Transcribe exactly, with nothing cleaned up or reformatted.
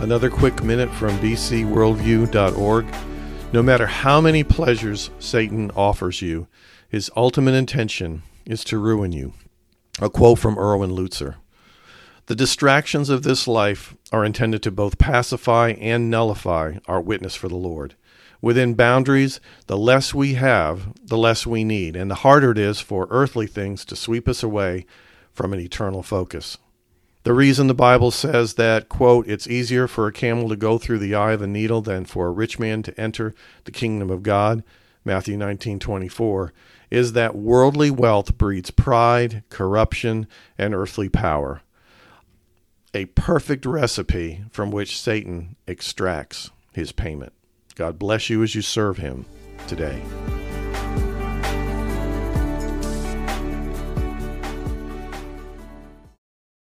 Another quick minute from b c worldview dot org. No matter how many pleasures Satan offers you, his ultimate intention is to ruin you. A quote from Erwin Lutzer. The distractions of this life are intended to both pacify and nullify our witness for the Lord. Within boundaries, the less we have, the less we need, and the harder it is for earthly things to sweep us away from an eternal focus. The reason the Bible says that, quote, it's easier for a camel to go through the eye of a needle than for a rich man to enter the kingdom of God, Matthew nineteen twenty-four, is that worldly wealth breeds pride, corruption, and earthly power. A perfect recipe from which Satan extracts his payment. God bless you as you serve him today.